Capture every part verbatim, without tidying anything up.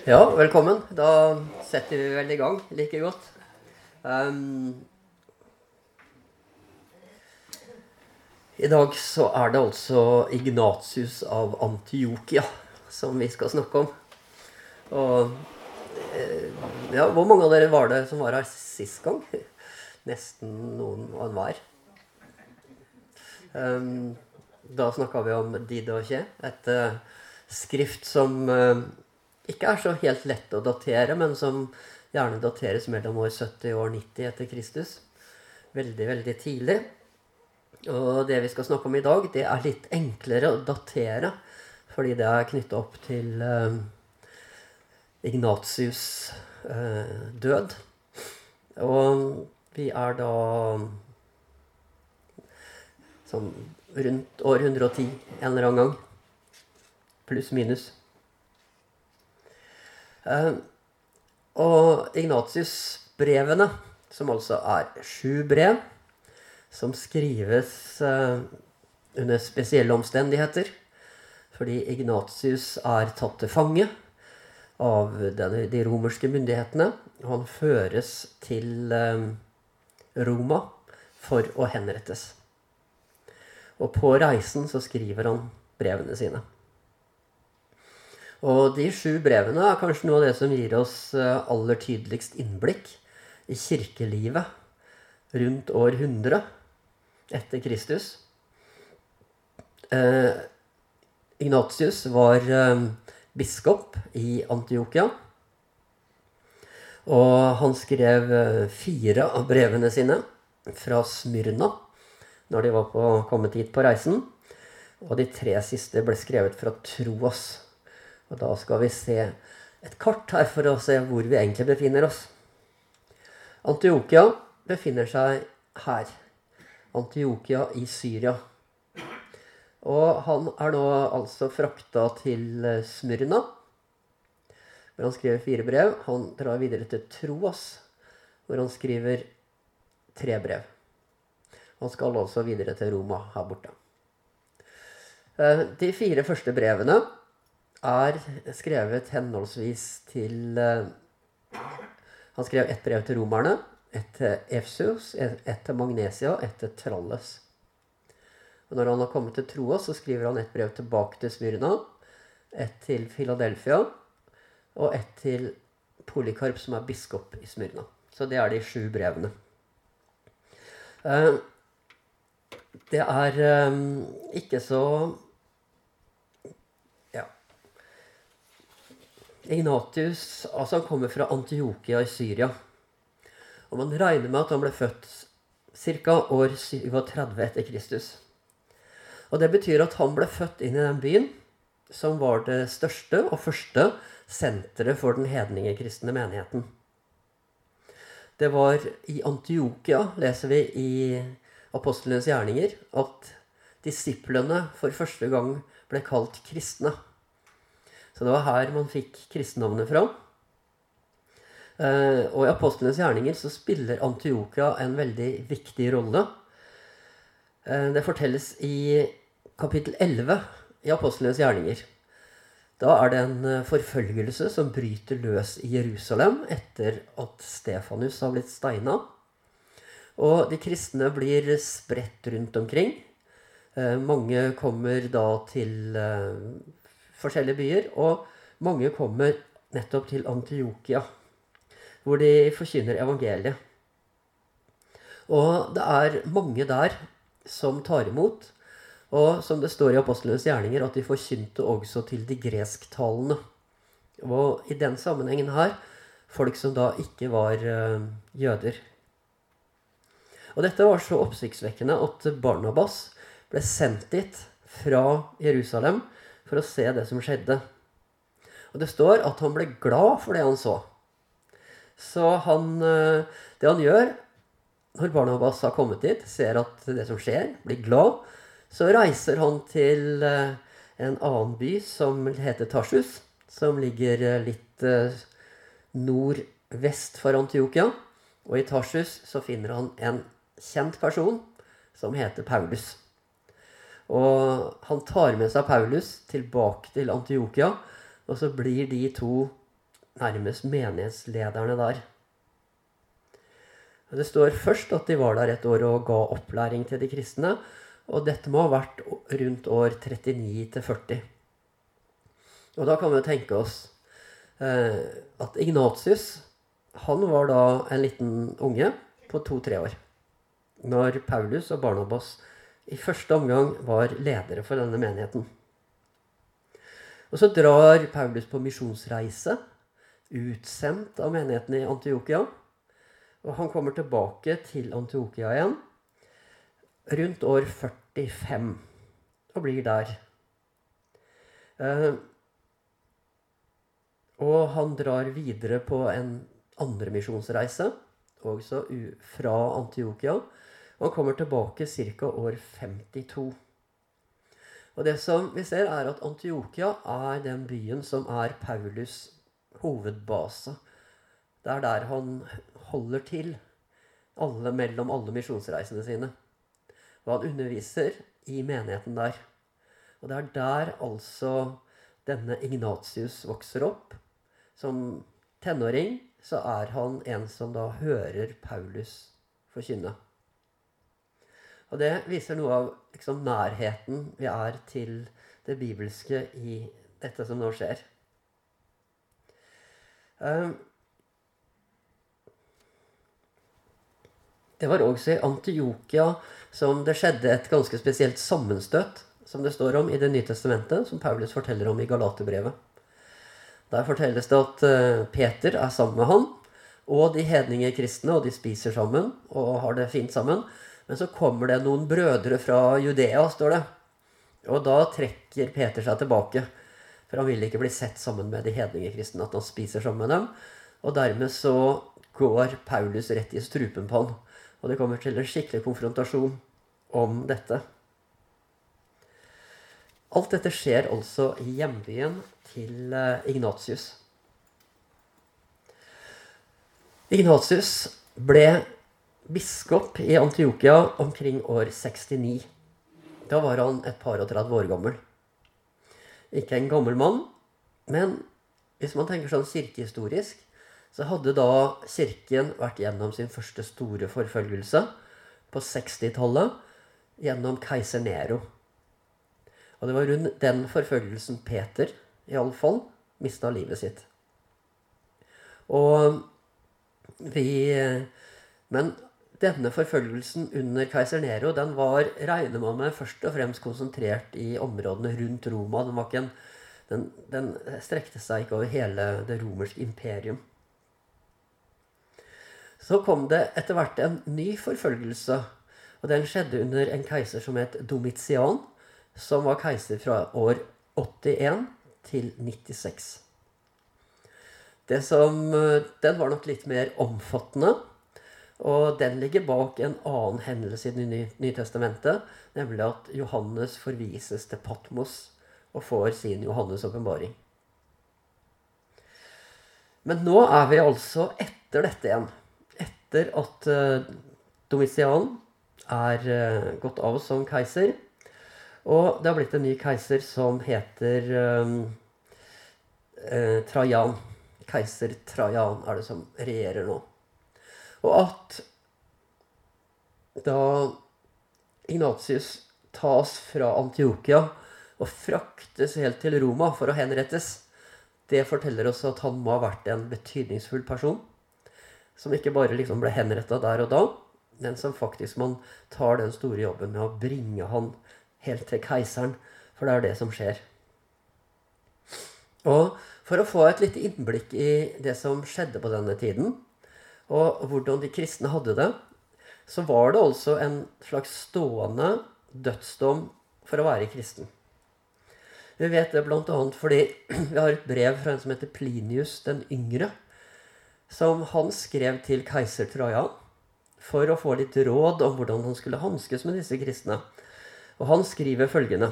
Ja, velkommen. Da setter vi vel i gang like godt. Um, I dag så er det altså Ignatius av Antiokia som vi skal snakke om. Og eh, ja, hvor mange av dere var det som var her sist gang? Nesten noen og en hver. Um, da snakket vi om Didache, et uh, skrift som uh, ikke er så helt lett å datere, men som gjerne dateres mellom år sytti og år nitti etter Kristus. Veldig, veldig tidlig. Og det vi skal snakke om i dag, det er litt enklere å datere, fordi det er knyttet opp til uh, Ignatius uh, død. Og vi er da sånn rundt år hundre og ti en eller annen gang, pluss minus. Uh, og Ignatius-brevene, som altså er sju brev, som skrives uh, under spesielle omstendigheter, fordi Ignatius er tatt til fange av denne, de romerske myndighetene, og han føres til uh, Roma for å henrettes. Og på reisen så skriver han brevene sine. Og de sju brevene er kanskje noe av det som gir oss aller tydeligst innblikk i kirkelivet rundt år hundre etter Kristus. Eh, Ignatius var eh, biskop i Antiokia, og han skrev eh, fire av brevene sine fra Smyrna, når de var på, kommet hit på reisen, og de tre siste ble skrevet fra Troas. Og da skal vi se et kart her for å se hvor vi egentlig befinner oss. Antiokia befinner seg her. Antiokia i Syria. Og han er nå altså fraktet til Smyrna, hvor han skriver fire brev. Han drar videre til Troas, hvor han skriver tre brev. Han skal også videre til Roma her borte. De fire første brevene er skrevet henholdsvis til uh, han skrev et brev til romerne, et til Efesus, et til Magnesia, et til Tralles. Og når han har kommet til Troas, så skriver han et brev tilbake til Smyrna, et til Philadelphia, og et til Polycarp, som er biskop i Smyrna. Så det er de sju brevene. Uh, det er um, ikke så Ignatius, altså han kommer fra Antiokia i Syria. Og man regner med at han ble født cirka år syttisju etter Kristus. Og det betyr at han ble født inn i den byen, som var det største og første senteret for den hedningekristne menigheten. Det var i Antiokia, leser vi i Apostlenes gjerninger, at disiplene for første gang ble kalt kristne. Så det var her man fikk kristennavnet fra. Eh, og i Apostlenes gjerninger så spiller Antiokia en veldig viktig rolle. Eh, det fortelles i kapittel elleve i Apostlenes gjerninger. Da er det en forfølgelse som bryter løs i Jerusalem etter at Stefanus har blitt steinet. Og de kristne blir spredt rundt omkring. Eh, mange kommer da til eh, forskjellige byer, og mange kommer nettopp til Antiokia, hvor de forkynner evangeliet. Og det er mange der som tar imot, og som det står i Apostlenes gjerninger, at de forkynte også til de gresktalende. Og i den sammenhengen her, folk som da ikke var uh, jøder. Og dette var så oppsiktsvekkende at Barnabas ble sendt dit fra Jerusalem, for å se det som skjedde. Og det står at han ble glad for det han så. Så han, det han gjør, når Barnabas har kommet dit, ser at det som skjer, blir glad, så reiser han til en annen by som heter Tarsus, som ligger litt nordvest for Antiokia. Og i Tarsus så finner han en kjent person som heter Paulus. Og han tar med seg Paulus tilbake til Antiokia, og så blir de to nærmest menighetslederne der. Det står først at de var der et år og ga opplæring til de kristne, og dette må ha vært rundt år trettini til førti. Og da kan vi tenke oss eh, at Ignatius, han var da en liten unge på to-tre år, når Paulus og Barnabas i første omgang var ledere for denne menigheten. Og så drar Paulus på misjonsreise, utsendt av menigheten i Antiokia, og han kommer tilbake til Antiokia igjen rundt år førtifem og blir der. Eh, og han drar videre på en andre misjonsreise, også fra Antiokia, og han kommer tilbake cirka år femtito. Og det som vi ser er at Antiokia er den byen som er Paulus hovedbase. Det er der han holder til alle, mellom alle misjonsreisene sine. Og han underviser i menigheten der. Og det er der altså denne Ignatius vokser opp. Som tenåring så er han en som da hører Paulus forkynne. Og det viser noe av liksom, nærheten vi er til det bibelske i dette som nå skjer. Um, Det var også i Antiokia som det skjedde et ganske spesielt sammenstøt, som det står om i Det nye testamentet, som Paulus forteller om i Galaterbrevet. Der fortelles det at Peter er sammen med han, og de hedninge kristne, og de spiser sammen, og har det fint sammen. Men så kommer det noen brødre fra Judea, står det. Og da trekker Peter seg tilbake, for han vil ikke bli sett sammen med de hedninge kristne, at han spiser sammen med dem. Og dermed så går Paulus rett i strupen på han. Og det kommer til en skikkelig konfrontasjon om dette. Alt dette skjer altså i hjembyen til Ignatius. Ignatius ble biskop i Antiokia omkring år sekstini. Da var han et par og tretti år gammel. Ikke en gammel mann, men hvis man tenker sånn kirkehistorisk, så hadde da kirken vært gjennom sin første store forfølgelse på sekstitallet gjennom keiser Nero. Og det var rundt den forfølgelsen Peter, i alle fall, mistet livet sitt. Og vi... Men denne forfølgelsen under keiser Nero, den var, regner man med, først og fremst konsentrert i områdene rundt Roma. Den, var ikke en, den, den strekte seg ikke over hele det romerske imperium. Så kom det etter hvert en ny forfølgelse, og den skjedde under en keiser som het Domitian, som var keiser fra år åttien til nittiseks. Det som, den var nok litt mer omfattende, og den ligger bak en annen hendelse i det nye testamentet, nemlig at Johannes forvises til Patmos og får sin Johannes åpenbaring. Men nå er vi altså etter dette igjen. Etter at uh, Domitian er uh, gått av som keiser, og det har blitt en ny keiser som heter um, uh, Trajan. Keiser Trajan er det som regjerer nå. Og at da Ignatius tas fra Antiokia og fraktes helt til Roma for å henrettes, det forteller oss at han må ha vært en betydningsfull person, som ikke bare liksom ble henrettet der og da, men som faktisk man tar den store jobben med å bringe han helt til keiseren, for det er det som skjer. Og for å få et lite innblikk i det som skjedde på denne tiden, og hvordan de kristne hadde det, så var det altså en slags stående dødsdom for å være kristen. Vi vet det blant annet fordi vi har et brev fra en som heter Plinius den yngre, som han skrev til keiser Trajan for å få litt råd om hvordan han skulle hanskes med disse kristne. Og han skriver følgende: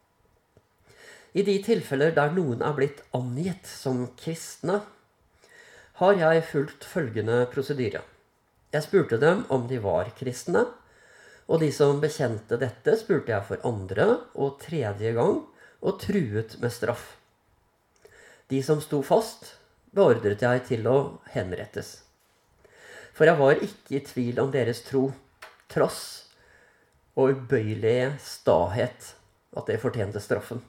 I de tilfeller der noen er blitt angitt som kristne, har jeg fulgt følgende prosedyre. Jeg spurte dem om de var kristne, og de som bekjente dette spurte jeg for andre og tredje gang, og truet med straff. De som sto fast, beordret jeg til å henrettes. For jeg var ikke i tvil om deres tro, trass og ubøyelige stahet, at det fortjente straffen.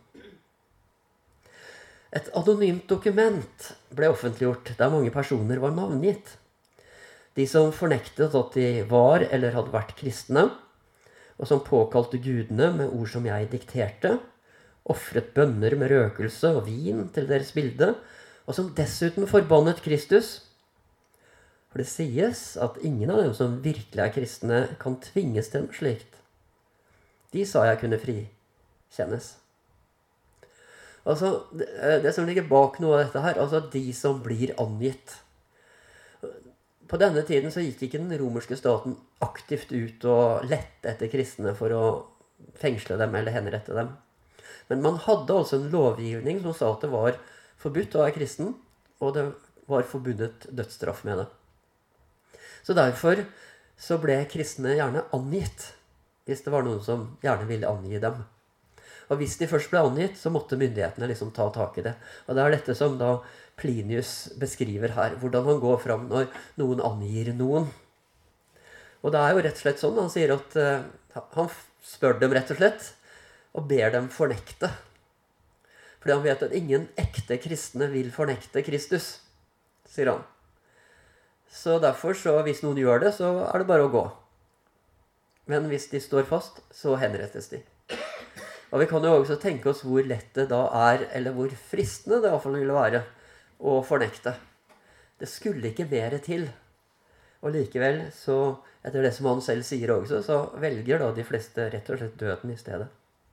Et anonymt dokument ble offentliggjort, der mange personer var navngitt. De som fornektet at de var eller hadde vært kristne, og som påkalte gudene med ord som jeg dikterte, offret bønner med røkelse og vin til deres bilde, og som dessuten forbannet Kristus. For det sies at ingen av dem som virkelig er kristne kan tvinges til noe slikt. De sa jeg kunne frikjennes. Altså, det, det som ligger bak noe av dette her, altså de som blir angitt. På denne tiden så gikk ikke den romerske staten aktivt ut og lette etter kristne for å fengsle dem eller henrette dem. Men man hadde altså en lovgivning som sa at det var forbudt å være kristen, og det var forbundet dødsstraff med det. Så derfor så ble kristne gjerne angitt, hvis det var noen som gjerne ville angi dem. Og hvis de først ble angitt, så måtte myndighetene liksom ta tak i det. Og det er dette som da Plinius beskriver her, hvordan han går fram når noen angir noen. Og det er jo rett og slett sånn, han sier at uh, han spør dem rett og slett, og ber dem fornekte. Fordi han vet at ingen ekte kristne vil fornekte Kristus, sier han. Så derfor, så hvis noen gjør det, så er det bare å gå. Men hvis de står fast, så henrettes de. Og vi kan jo også tenke oss hvor lett det da er, eller hvor fristende det i hvert fall ville være, å fornekte. Det skulle ikke mer til. Og likevel, så, etter det som han selv sier også, så velger da de fleste rett og slett døden i stedet.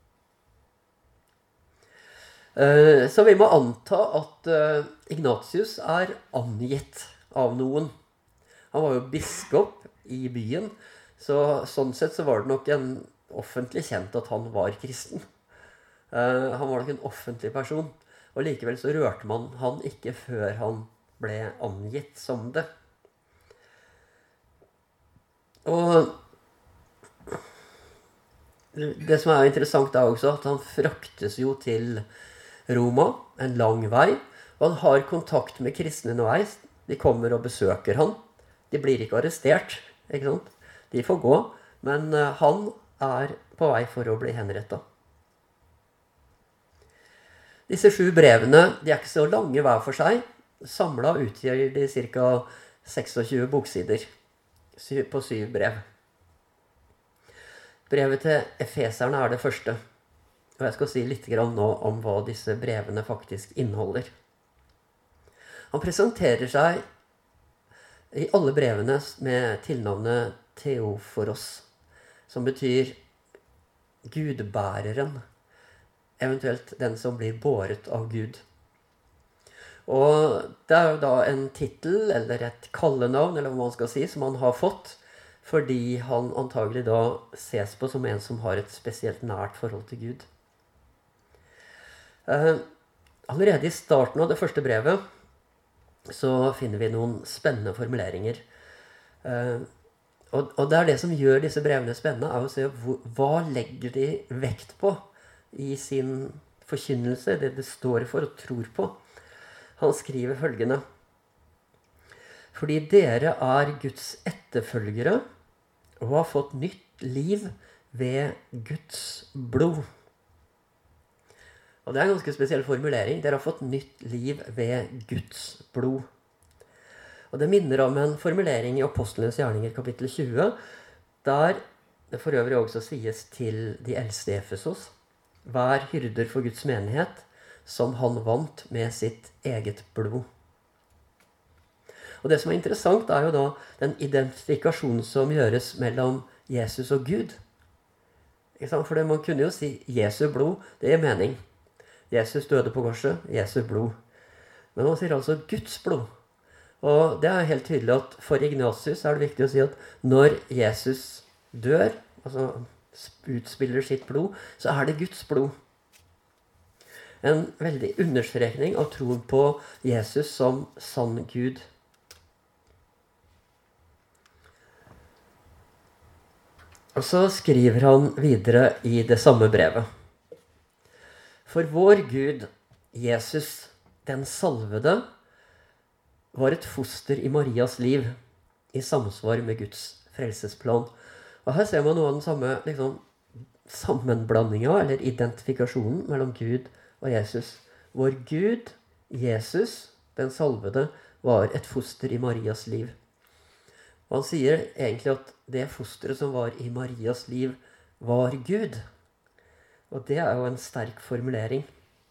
Så vi må anta at Ignatius er angitt av noen. Han var jo biskop i byen, så sånn sett så var det nok en offentlig kjent at han var kristen. Han var nok en offentlig person, og likevel så rørte man han ikke før han ble angitt som det. Og det som er interessant er også at han fraktes jo til Roma, en lang vei, og han har kontakt med kristne underveis. De kommer og besøker han. De blir ikke arrestert, ikke sant? De får gå, men han er på vei for å bli henrettet. Disse sju brevene, de er ikke så lange hver for seg. Samlet utgjør de ca. tjueseks boksider på syv brev. Brevet til Efeserne er det første. Og jeg skal si litt nå om hva disse brevene faktisk inneholder. Han presenterer seg i alle brevene med tilnavnet Theoforos, som betyr gudbæreren, eventuelt den som blir båret av Gud. Og det er jo da en titel, eller et kallenavn, eller hva man skal si, som han har fått, fordi han antagelig da ses på som en som har et spesielt nært forhold til Gud. Eh, allerede i starten av det første brevet, så finner vi noen spennende formuleringer. Eh, og, og det er det som gjør disse brevene spennende, er å se hvor, hva legger de vekt på i sin forkynnelse, det det står for og tror på. Han skriver følgende: fordi dere er Guds etterfølgere og har fått nytt liv ved Guds blod. Og det er en ganske spesiell formulering. Dere har fått nytt liv ved Guds blod. Og det minner om en formulering i Apostlenes gjerninger kapittel tjue, der det for øvrig også sies til de eldste i Efesos: vær hyrder for Guds menighet, som han vant med sitt eget blod. Og det som er interessant er jo da den identifikasjonen som gjøres mellom Jesus og Gud. For man kunne jo si Jesu blod, det er mening. Jesus døde på korset, Jesu blod. Men man sier altså Guds blod. Og det er helt tydelig at for Ignatius er det viktig å si at når Jesus dør, altså utspiller sitt blod, så er det Guds blod. En veldig understrekning av troen på Jesus som sann Gud. Og så skriver han videre i det samme brevet: for vår Gud, Jesus, den salvede, var et foster i Marias liv, i samsvar med Guds frelsesplan. Og her ser man noe av den samme liksom, sammenblandingen, eller identifikasjonen mellom Gud og Jesus. Hvor Gud, Jesus, den salvede, var et foster i Marias liv. Og han sier egentlig at det fosteret som var i Marias liv, var Gud. Og det er jo en sterk formulering.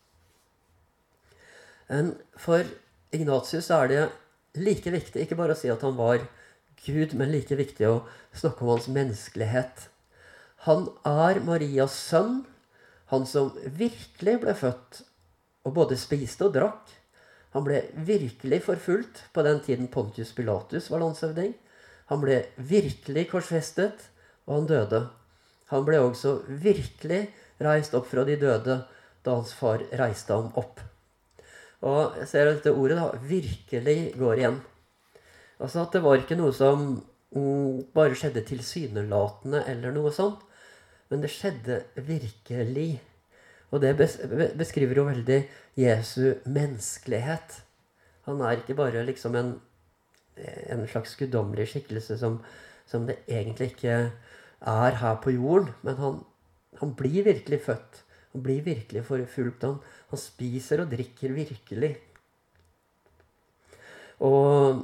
Men for Ignatius er det like viktig, ikke bare å si at han var Gud, men like viktig å snakke om hans menneskelighet. Han er Marias sønn, han som virkelig ble født, og både spiste og drakk. Han ble virkelig forfulgt på den tiden Pontius Pilatus var landshøvding. Han ble virkelig korsfestet, og han døde. Han ble også virkelig reist opp fra de døde, da hans far reiste ham opp. Og jeg ser at dette ordet da, virkelig går igjen. Altså at det var ikke noe som mm, bare skjedde tilsynelatende eller noe sånt, men det skjedde virkelig. Og det beskriver jo veldig Jesu menneskelighet. Han er ikke bare liksom en, en slags guddommelig skikkelse som, som det egentlig ikke er her på jorden, men han, han blir virkelig født. Han blir virkelig forfulgt. Han, han spiser og drikker virkelig. Og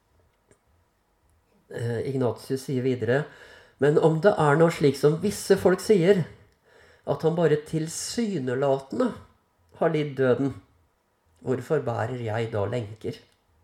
eh, Ignatius sier videre, men om det er noe slik som visse folk sier, at han bare tilsynelatende har lidd døden, hvorfor bærer jeg da lenker?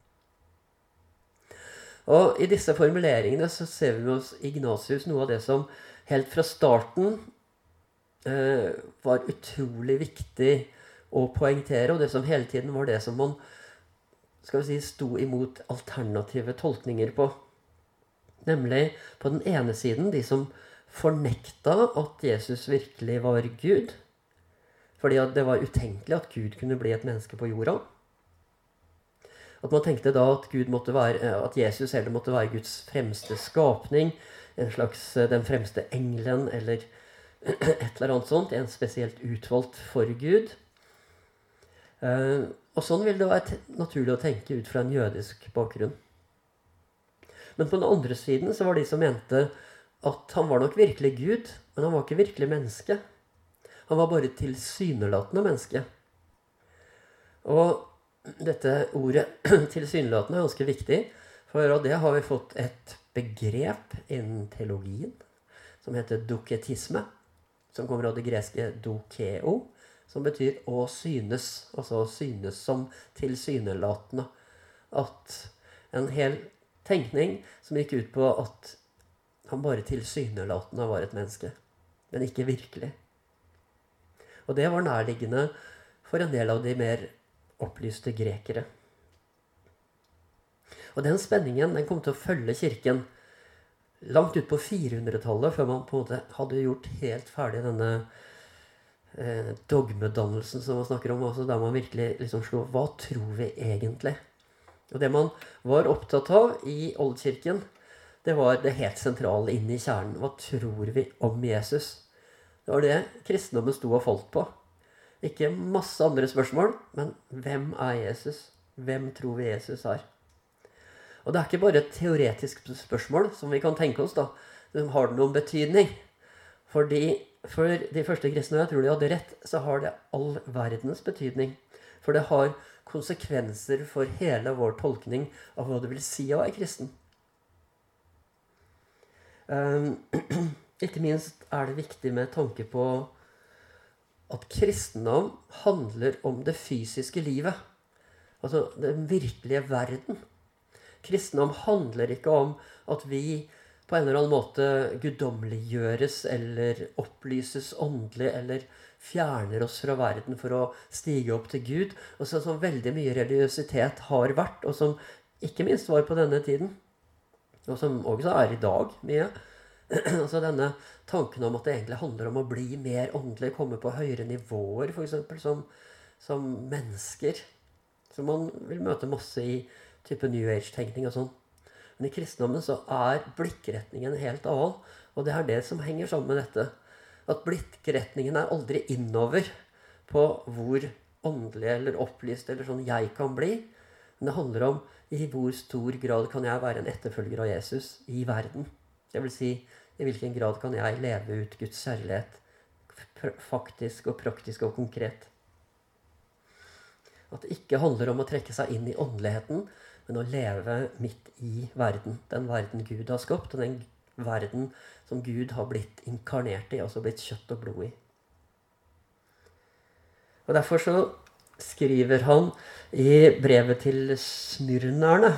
Og i disse formuleringene så ser vi hos Ignatius noe av det som helt fra starten eh, var utrolig viktig å poengtere, og det som hele tiden var det som man skal vi si, sto imot alternative tolkninger på. Nemlig på den ene siden de som fornekta at Jesus virkelig var Gud, fordi at det var utenkelig at Gud kunne bli et menneske på jorda. At man tenkte da at, Gud måtte være, at Jesus heller måtte være Guds fremste skapning, en slags den fremste engelen, eller et eller annet sånt, en spesielt utvalgt for Gud. Og sånn vil det være naturlig å tenke ut fra en jødisk bakgrunn. Men på den andre siden så var de som mente at han var nok virkelig Gud, men han var ikke virkelig menneske. Han var bare tilsynelatende menneske. Og dette ordet tilsynelatende er ganske viktig, for av det har vi fått et begrep innen teologien, som heter doketisme, som kommer av det greske dokeo, som betyr å synes, altså å synes som tilsynelatende. At en hel tenkning som gikk ut på at han bare tilsynelatende var et menneske, men ikke virkelig. Og det var nærliggende for en del av de mer opplyste grekere. Og den spenningen den kom til å følge kirken langt ut på firehundretallet, før man på en måte hadde gjort helt ferdig denne eh, dogmedannelsen som man snakker om, altså der man virkelig liksom slo, hva tror vi egentlig? Og det man var opptatt av i oldkirken, det var det helt sentrale inn i kjernen. Hva tror vi om Jesus? Det var det kristendommen sto og falt på. Ikke masse andre spørsmål, men hvem er Jesus? Hvem tror vi Jesus er? Og det er ikke bare et teoretisk spørsmål som vi kan tenke oss da. Har det noen betydning? Fordi for de første kristne, jeg tror de hadde rett, så har det all verdens betydning. For det har konsekvenser for hele vår tolkning av hva det vil si å være kristen. Um, ikke minst er det viktig med tanke på at kristendom handler om det fysiske livet. Altså den virkelige verden. Kristendom handler ikke om at vi på en eller annen måte guddommeliggjøres eller opplyses åndelig eller fjerner oss fra verden for å stige opp til Gud. Og så som veldig mye religiøsitet har vært, og som ikke minst var på denne tiden, og som også er i dag mye. Altså denne tanken om at det egentlig handler om å bli mer åndelig, komme på høyere nivåer, for eksempel, som, som mennesker. Så man vil møte masse i type New Age-tenkning og sånn. Men i kristendommen så er blikkretningen helt annen, og det er det som henger sammen med dette. At blikkretningen er aldri innover på hvor åndelig eller opplyst eller sånn jeg kan bli, Men det handler om i hvor stor grad kan jeg være en etterfølger av Jesus i verden. Det vil si, i hvilken grad kan jeg leve ut Guds kjærlighet faktisk og praktisk og konkret. At det ikke handler om å trekke seg inn i åndeligheten, men å leve midt i verden. Den verden Gud har skapt, og den verden som Gud har blitt inkarnert i, altså blitt kjøtt og blod i. Og derfor så skriver han i brevet til smyrnerne: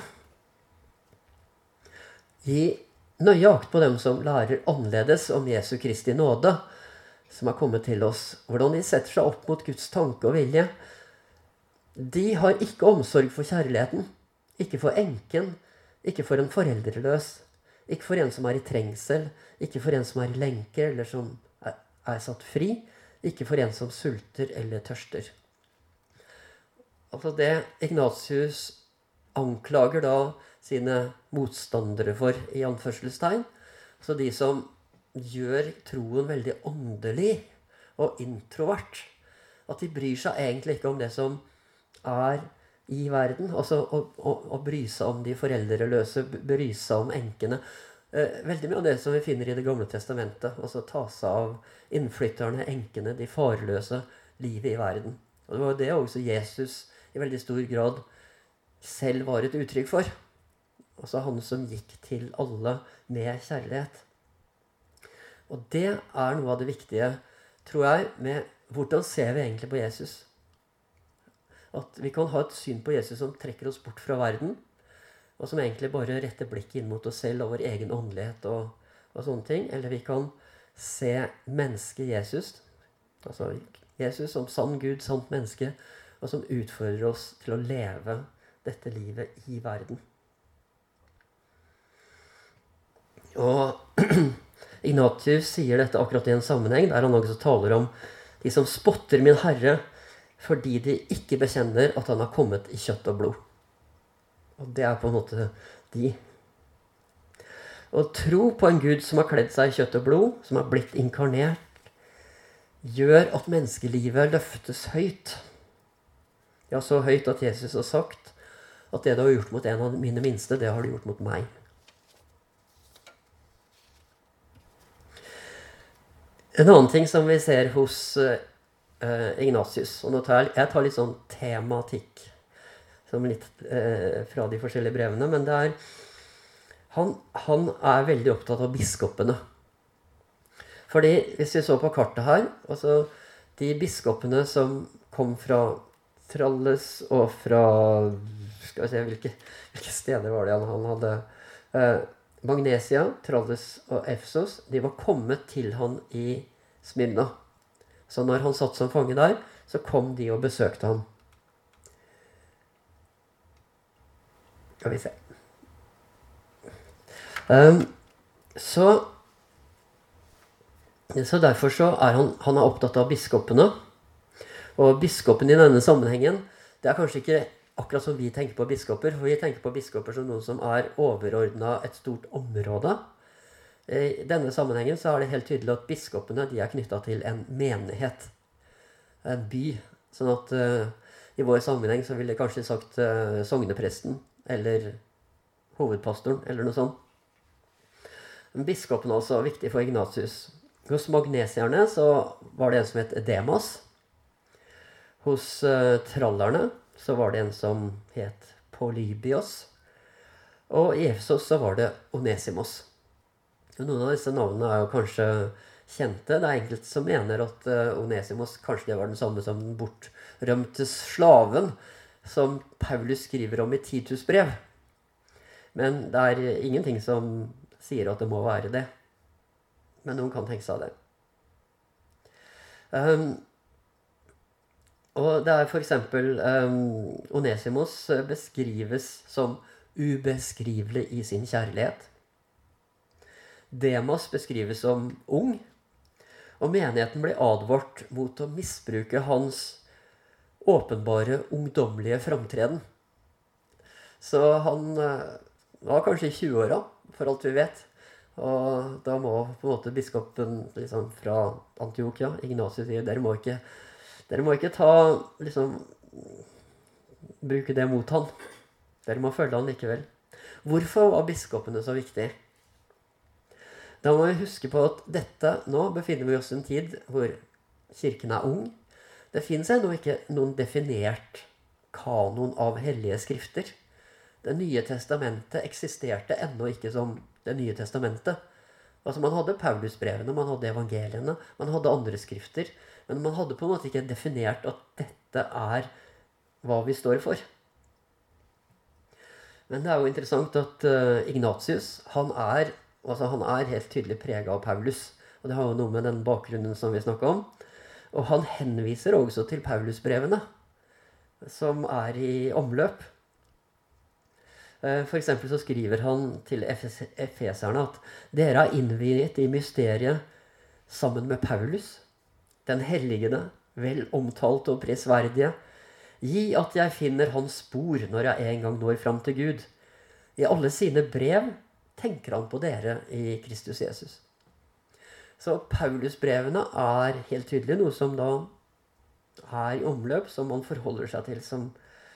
Gi nøye akt på dem som lærer annerledes om Jesu Kristi nåde, som har kommet til oss, hvordan de setter seg opp mot Guds tanke og vilje. De har ikke omsorg for kjærligheten, ikke for enken, ikke for en foreldreløs, ikke for en som er i trengsel, ikke for en som er i lenke eller som er, er satt fri, ikke for en som sulter eller tørster. Altså det Ignatius anklager da sine motstandere for i anførselstegn, altså de som gjør troen veldig åndelig og introvert, at de bryr seg egentlig ikke om det som er i verden, altså å, å, å bry seg om de foreldreløse, bry seg om enkene. Eh, veldig mye av det som vi finner i Det gamle testamentet, altså ta seg av innflytterne, enkene, de farløse, livet i verden. Og det var det også Jesus i veldig stor grad selv var et uttrykk for. Altså han som gikk til alle med kjærlighet. Og det er noe av det viktige, tror jeg, med hvordan ser vi egentlig på Jesus. At vi kan ha et syn på Jesus som trekker oss bort fra verden, og som egentlig bare retter blikket inn mot oss selv og vår egen åndelighet og, og sånne ting. Eller vi kan se mennesket Jesus, altså Jesus som sann Gud, sant menneske, og som utfordrer oss til å leve dette livet i verden. Og Ignatius sier dette akkurat i en sammenheng, der han også taler om de som spotter min Herre, fordi de ikke bekjenner at han har kommet i kjøtt og blod. Og det er på en måte de. Å tro på en Gud som har kledd seg i kjøtt og blod, som har blitt inkarnert, gjør at menneskelivet løftes høyt. Ja, så høyt at Jesus har sagt at det du har gjort mot en av mine minste, det har du gjort mot meg. En annen ting som vi ser hos uh, Ignatius, og nå tar jeg, jeg tar litt sånn tematikk, som litt uh, fra de forskjellige brevene, men det er, han, han er veldig opptatt av biskopene. Fordi hvis vi så på kartet her, altså de biskopene som kom fra Tralles og fra, skal vi se, hvilke, hvilke steder var det han, han hadde, uh, Magnesia, Tralles og Efesos, de var kommet til han i Smyrna. Så når han satt som fange der, så kom de og besøkte han. Skal vi se. Um, så, så derfor så er han, han er opptatt av biskopene. Og biskopen i denne sammenhengen, det er kanskje ikke akkurat som vi tenker på biskoper, for vi tenker på biskoper som noen som er overordnet et stort område. I denne sammenhengen så er det helt tydelig at biskopene de er knyttet til en menighet, en by. Sånn at uh, i vår sammenheng så ville jeg kanskje sagt uh, sognepresten, eller hovedpastoren, eller noe sånt. Men biskopen er også viktig for Ignatius. Hos magnesierne så var det en som het Demas. Hos uh, trallerne så var det en som het Polybios. Og i Efesos så var det Onesimos. Og noen av disse navnene er jo kanskje kjente. Det er enkelte som mener at uh, Onesimos kanskje det var den samme som den bortrømte slaven som Paulus skriver om i Titus brev. Men det er ingenting som sier at det må være det. Men noen kan tenke seg det. Um, og det er for eksempel um, Onesimos beskrives som ubeskrivelig i sin kjærlighet. Demas beskrives som ung, og menigheten ble advart mot å misbruke hans åpenbare ungdomlige framtreden. Så han uh, var kanskje i tjue-åra, for alt vi vet. Og da må på en måte biskopen liksom, fra Antiokia, Ignatius, sier, dere må ikke, dere må ikke ta, liksom, bruke det mot han. Dere må følge han likevel. Hvorfor var biskopene så viktig? Da må vi huske på at dette, nå befinner vi oss i en tid hvor kirken er ung. Det finnes ennå ikke noen definert kanon av hellige skrifter. Det nye testamentet eksisterte ennå ikke som det nye testamentet. Altså man hadde Paulusbrevene, man hadde evangeliene, man hadde andre skrifter, men man hadde på en måte ikke definert at dette er hva vi står for. Men det er jo interessant at uh, Ignatius, han er, altså han er helt tydelig preget av Paulus, og det har jo noe med den bakgrunnen som vi snakket om. Og han henviser også til Paulusbrevene, som er i omløp. For eksempel så skriver han til efeserne at dere er innviet i mysteriet sammen med Paulus, den helligede, vel omtalt og prisverdige. Gi at jeg finner hans spor når jeg en gang når frem til Gud. I alle sine brev tenker han på dere i Kristus Jesus. Så Paulusbrevene er helt tydelig noe som da er i omløp, som man forholder seg til som...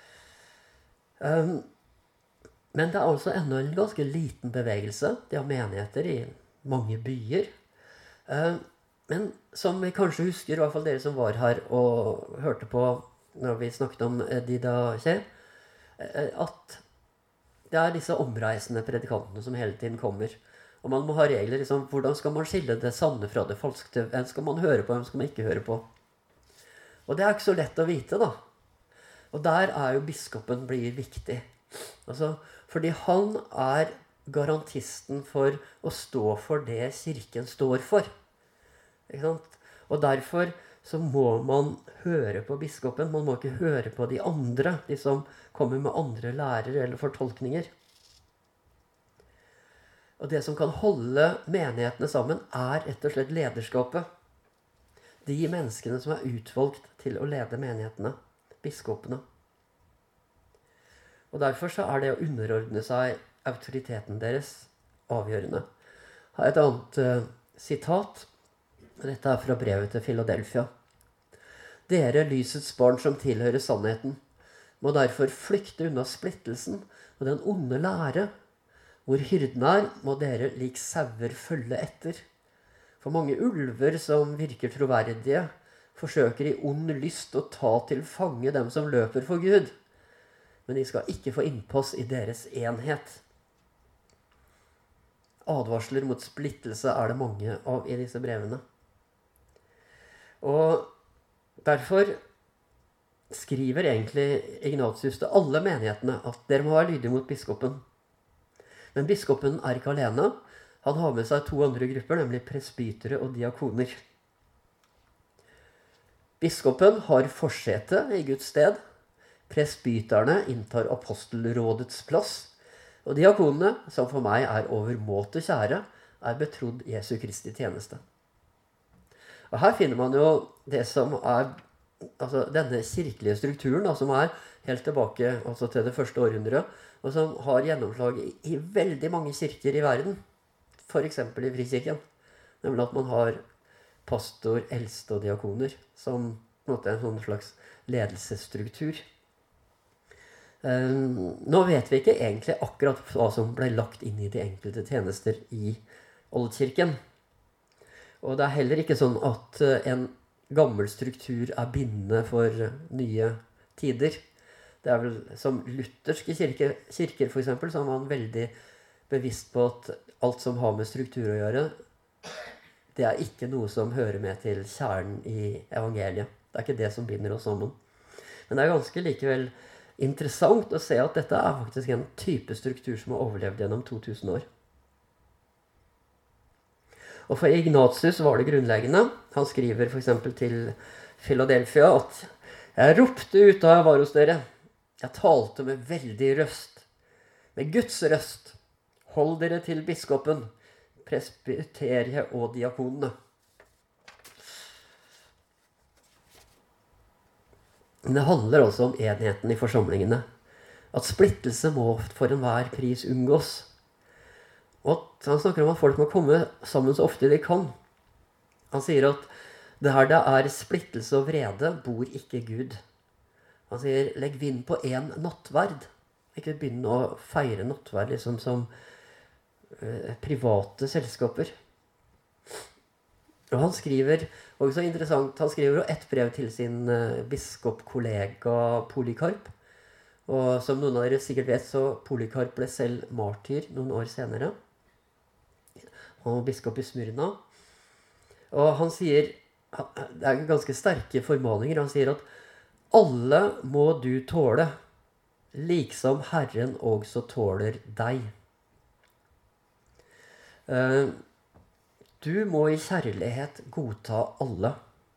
Um, Men det er altså enda en ganske liten bevegelse. De har menigheter i mange byer. Men som vi kanskje husker, i hvert fall dere som var her og hørte på når vi snakket om Didache, at det er disse omreisende predikantene som hele tiden kommer. Og man må ha regler, liksom, hvordan skal man skille det sanne fra det falske? Hvem skal man høre på, hvem skal man ikke høre på? Og det er ikke så lett å vite, da. Og der er jo biskopen blir viktig. Altså, fordi han er garantisten for å stå for det kirken står for. Ikke sant? Og derfor så må man høre på biskopen. Man må ikke høre på de andre, de som kommer med andre lærere eller fortolkninger. Og det som kan holde menighetene sammen er rett og slett lederskapet. De menneskene som er utvalgt til å lede menighetene, biskopene. Og derfor så er det å underordne seg autoriteten deres avgjørende. Jeg har et annet uh, sitat. Dette er fra brevet til Philadelphia. Dere, lysets barn som tilhører sannheten, må derfor flykte unna splittelsen og den onde lære. Hvor hyrden er, må dere lik sauer følge etter. For mange ulver som virker troverdige, forsøker i ond lyst å ta til fange dem som løper for Gud. Men de skal ikke få innpass i deres enhet. Advarsler mot splittelse er det mange av i disse brevene. Og derfor skriver egentlig Ignatius til alle menighetene at dere må være lydige mot biskopen. Men biskopen er ikke alene. Han har med seg to andre grupper, nemlig presbytere og diakoner. Biskopen har forsete i Guds sted. Presbyterne inntar apostelrådets plass, og diakonene, som for meg er overmåte kjære, er betrodd Jesu Kristi tjeneste. Og her finner man jo det som er, altså denne kirkelige strukturen, da, som er helt tilbake altså til det første århundret, og som har gjennomslag i, i veldig mange kirker i verden, for eksempel i Frikirken, nemlig at man har pastor, eldste og diakoner, som på en måte er en sånn slags ledelsesstruktur. Um, nå vet vi ikke egentlig akkurat hva som ble lagt inn i de enkelte tjenester i Oldkirken. Og det er heller ikke sånn at uh, en gammel struktur er bindende for uh, nye tider. Det er vel som lutherske kirker, kirker for eksempel, så er man veldig bevisst på at alt som har med struktur å gjøre, det er ikke noe som hører med til kjernen i evangeliet. Det er ikke det som binder oss sammen. Men det er ganske likevel interessant å se at dette er faktisk en type struktur som har overlevd gjennom to tusen år. Og for Ignatius var det grunnleggende. Han skriver for eksempel til Philadelphia at «Jeg ropte ut da jeg var hos dere. Jeg talte med veldig røst. Med Guds røst. Hold dere til biskopen, presbyteriet og diakonene». Men det handler også om enheten i forsamlingene. At splittelse må for enhver pris unngås. Og at han snakker om at folk må komme sammen så ofte de kan. Han sier at der det er splittelse og vrede, bor ikke Gud. Han sier, legg vind på en nattverd. ikke begynne å feire nattverd liksom som eh, private selskaper. Og han skriver, også interessant, han skriver jo et brev til sin eh, biskopkollega Polycarp. Og som noen av dere sikkert vet, så Polycarp ble selv martyr noen år senere. Han var biskop i Smyrna. Og han sier, det er ganske sterke formaninger, han sier at alle må du tåle, liksom Herren også tåler deg. Uh, Du må i kjærlighet godta alle.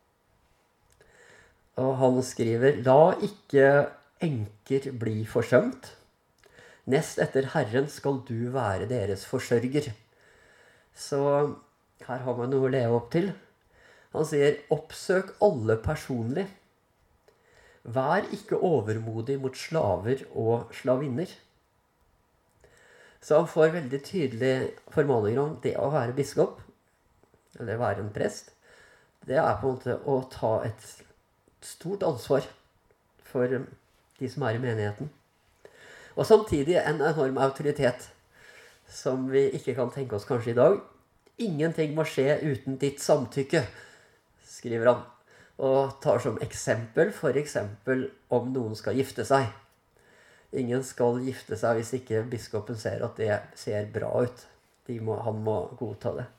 Og han skriver, la ikke enker bli forsømt. Nest etter Herren skal du være deres forsørger. Så her har man noe å leve opp til. Han sier, oppsøk alle personlig. Vær ikke overmodig mot slaver og slavinner. Så han får veldig tydelig formaninger om det å være biskop, eller være en prest. Det er på en måte å ta et stort ansvar for de som er i menigheten. Og samtidig en enorm autoritet, som vi ikke kan tenke oss kanskje i dag. Ingenting må skje uten ditt samtykke, skriver han. Og tar som eksempel, for eksempel om noen skal gifte seg. Ingen skal gifte seg hvis ikke biskopen ser at det ser bra ut. De må, han må godta det.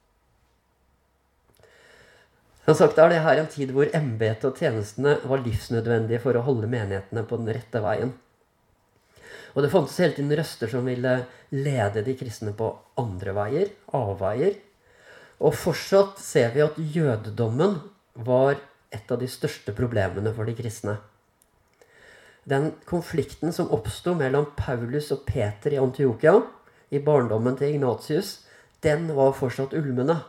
Som sagt er det her en tid hvor embete og tjenestene var livsnødvendige for å holde menighetene på den rette veien. Og det fantes hele tiden røster som ville lede de kristne på andre veier, avveier. Og fortsatt ser vi at jødedommen var et av de største problemene for de kristne. Den konflikten som oppstod mellom Paulus og Peter i Antiokia, i barndommen til Ignatius, den var fortsatt ulmende.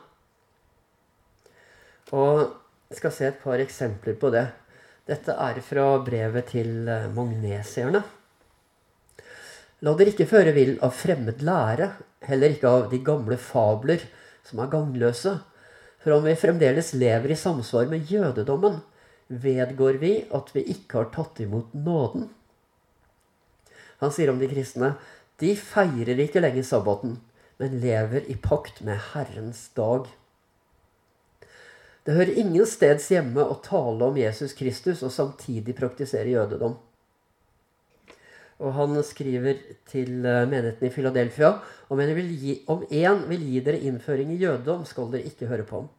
Og jeg skal se et par eksempler på det. Dette er fra brevet til magnesierne. La dere ikke føre vill av fremmed lære, heller ikke av de gamle fabler som er gangløse. For om vi fremdeles lever i samsvar med jødedommen, vedgår vi at vi ikke har tatt imot nåden. Han sier om de kristne, de feirer ikke lenger sabbaten, men lever i pakt med Herrens dag. Det hører ingen steds hjemme å tale om Jesus Kristus og samtidig praktisere jødedom. Og han skriver til menigheten i Philadelphia, om en vil gi, om en vil gi dere innføring i jødedom, skal dere ikke høre på ham.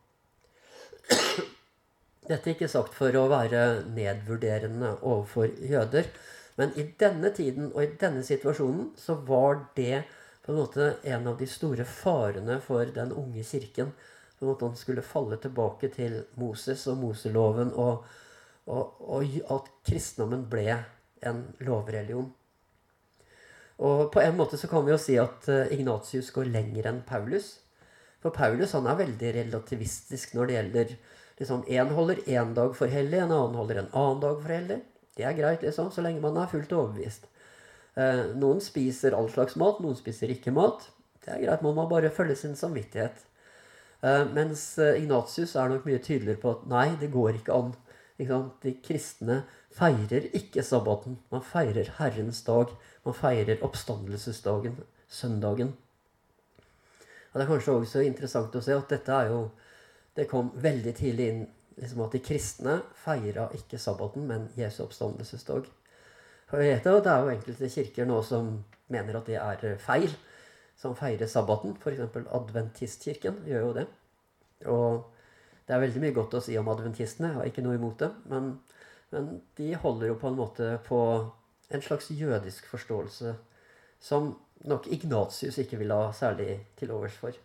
Dette er ikke sagt for å være nedvurderende overfor jøder, men i denne tiden og i denne situasjonen så var det på en måte en av de store farene for den unge kirken, på en måte han skulle falle tilbake til Moses og Moseloven, og, og, og at kristendommen ble en lovreligion. Og på en måte så kan vi jo si at Ignatius går lenger enn Paulus. For Paulus han er veldig relativistisk når det gjelder, liksom, en holder en dag for hellig, en annen holder en annen dag for hellig. Det er greit liksom, så lenge man er fullt overbevist. Eh, noen spiser all slags mat, noen spiser ikke mat. Det er greit, man må bare følge sin samvittighet. Uh, mens Ignatius er nok mye tydeligere på at nei, det går ikke an. Ikke sant? De kristne feirer ikke sabbaten. Man feirer Herrens dag. Man feirer oppstandelsesdagen, søndagen. Og det er kanskje også interessant å se at dette er jo, det kom veldig tidlig inn, liksom at de kristne feirer ikke sabbaten, men Jesu oppstandelsesdag. Og jeg vet at det er jo enkelte kirker nå som mener at det er feil, som feirer sabbaten. For eksempel Adventistkirken gjør jo det. Og det er veldig mye godt å si om adventistene, jeg har ikke noe imot det, men, men de holder jo på en måte på en slags jødisk forståelse, som nok Ignatius ikke vil ha særlig til overs for.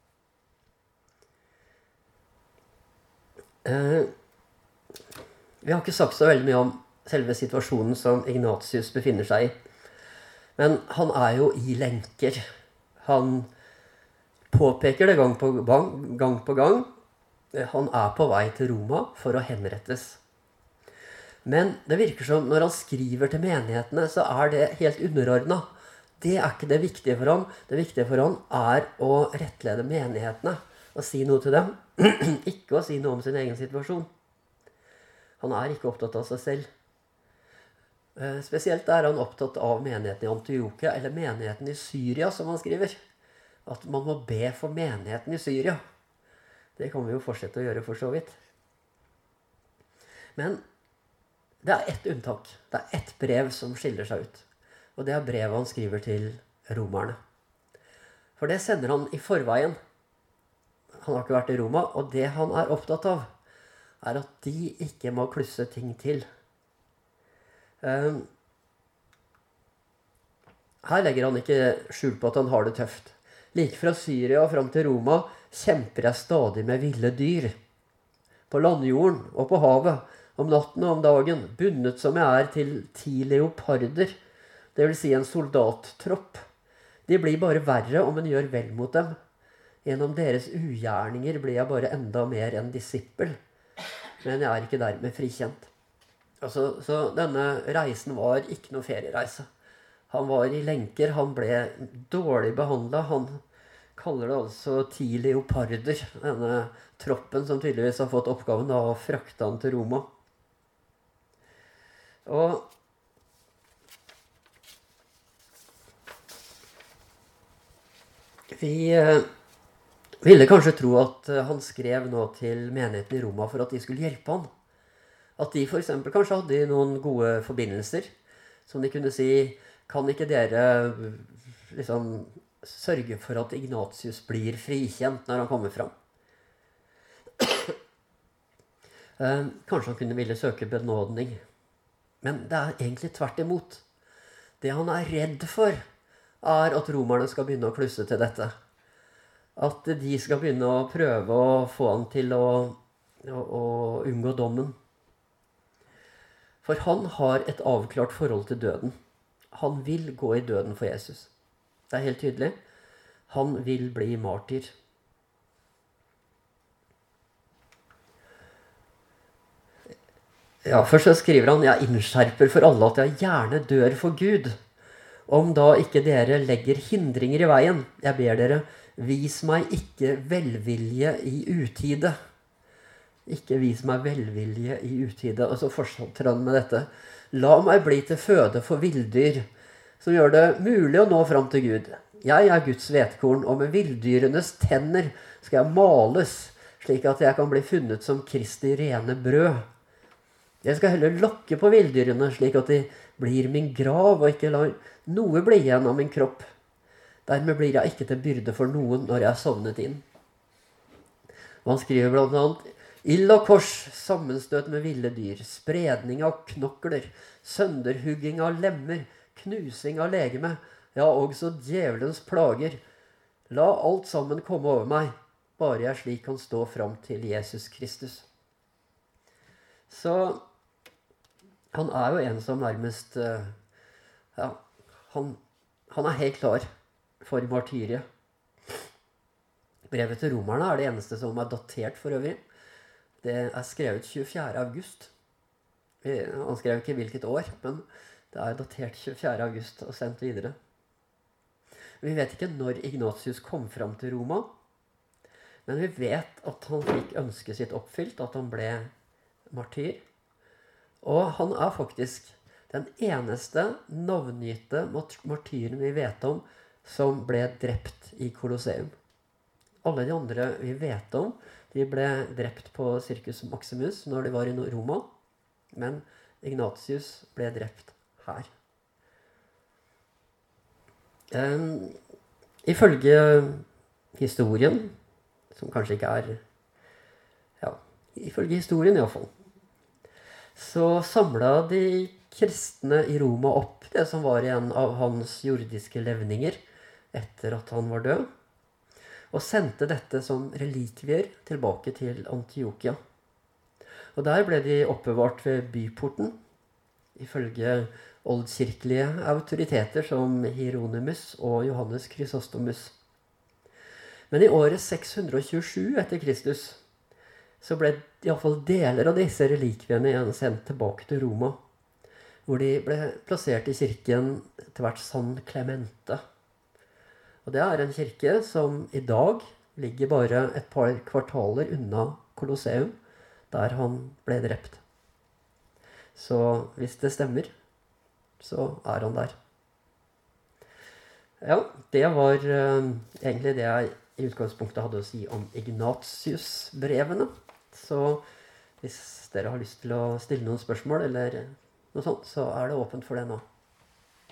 Eh, vi har ikke sagt så veldig mye om selve situasjonen som Ignatius befinner seg i, men han er jo i lenker. Han påpeker det gang på gang, gang på gang. Han er på vei til Roma for å henrettes. Men det virker som når han skriver til menighetene, så er det helt underordnet. Det er ikke det viktige for ham. Det viktige for ham er å rettlede menighetene og si noe til dem. Ikke å si noe om sin egen situasjon. Han er ikke opptatt av seg selv. Spesielt er han opptatt av menigheten i Antiokia, eller menigheten i Syria, som han skriver. At man må be for menigheten i Syria. Det kan vi jo fortsette å gjøre for så vidt. Men det er ett unntak. Det er ett brev som skiller seg ut. Og det er brevet han skriver til romerne. For det sender han i forveien. Han har ikke vært i Roma, og det han er opptatt av, er at de ikke må klusse ting til. Um, her legger han ikke skjul på at han har det tøft. Like fra Syria og frem til Roma kjemper jeg stadig med ville dyr. På landjorden og på havet, om natten og om dagen, bundet som jeg er til ti leoparder, det vil si en soldattropp. De blir bare verre om en gjør vel mot dem. Gjennom deres ugjerninger blir jeg bare enda mer en disippel. Men jeg er ikke dermed frikjent. Altså, så denne reisen var ikke noe feriereise. Han var i lenker, han ble dårlig behandlet. Han kaller det altså ti leoparder, denne troppen som tydeligvis har fått oppgaven av å frakte han til Roma. Og vi eh, ville kanskje tro at han skrev nå til menigheten i Roma for at de skulle hjelpe han. At de for eksempel kanskje hadde noen gode forbindelser, som de kunne si, kan ikke dere liksom sørge for at Ignatius blir frikjent når han kommer fram? eh, kanskje han kunne ville søke benådning. Men det er egentlig tvert imot. Det han er redd for, er at romerne skal begynne å klusse til dette. At de skal begynne å prøve å få han til å, å, å unngå dommen. For han har et avklart forhold til døden. Han vil gå i døden for Jesus. Det er helt tydelig. Han vil bli martyr. Ja, først så skriver han, jeg innskjerper for alle at jeg gjerne dør for Gud. Om da ikke dere legger hindringer i veien, jeg ber dere, vis meg ikke velvilje i utide. Ikke vis meg velvilje i utide. Og så fortsatte han med dette. La meg bli til føde for villdyr, som gjør det mulig å nå fram til Gud. Jeg er Guds hvetkorn, og med villdyrenes tenner skal jeg males, slik at jeg kan bli funnet som Kristi rene brød. Jeg skal heller lokke på vilddyrene, slik at de blir min grav, og ikke lar noe bli igjen av min kropp. Dermed blir jeg ikke til byrde for noen når jeg er sovnet inn. Og han skriver blant annet, ild og kors, sammenstøt med ville dyr, spredning av knokler, sønderhugging av lemmer, knusing av legeme, ja, også djevelens plager. La alt sammen komme over meg, bare jeg slik kan stå fram til Jesus Kristus. Så han er jo en som nærmest, ja, han, han er helt klar for martyriet. Brevet til romerne er det eneste som er datert for øvrig. Det er skrevet tjuefjerde august. Han skrev ikke hvilket år, men det er datert tjuefjerde august og sendt videre. Vi vet ikke når Ignatius kom fram til Roma, men vi vet at han fikk ønsket sitt oppfylt, at han ble martyr. Og han er faktisk den eneste navngitte martyren vi vet om som ble drept i Colosseum. Alle de andre vi vet om, de ble drept på Circus Maximus når de var i Roma, men Ignatius ble drept her. Um, ifølge historien, som kanskje ikke er, ja, ifølge historien i hvert fall, så samlet de kristne i Roma opp det som var igjen av hans jordiske levninger etter at han var død, og sendte dette som relikvier tilbake til Antiokia. Og der ble de oppbevart ved byporten, ifølge oldkirkelige autoriteter som Hieronymus og Johannes Chrysostomus. Men i året seks hundre tjuesju etter Kristus, så ble i hvert fall deler av disse relikviene igjen sendt tilbake til Roma, hvor de ble plassert i kirken til hvert San Clemente. Og det er en kirke som i dag ligger bare et par kvartaler unna Colosseum, der han ble drept. Så hvis det stemmer, så er han der. Ja, det var uh, egentlig det jeg i utgangspunktet hadde å si om Ignatius-brevene. Så hvis dere har lyst til å stille noen spørsmål eller noe sånt, så er det åpent for det nå.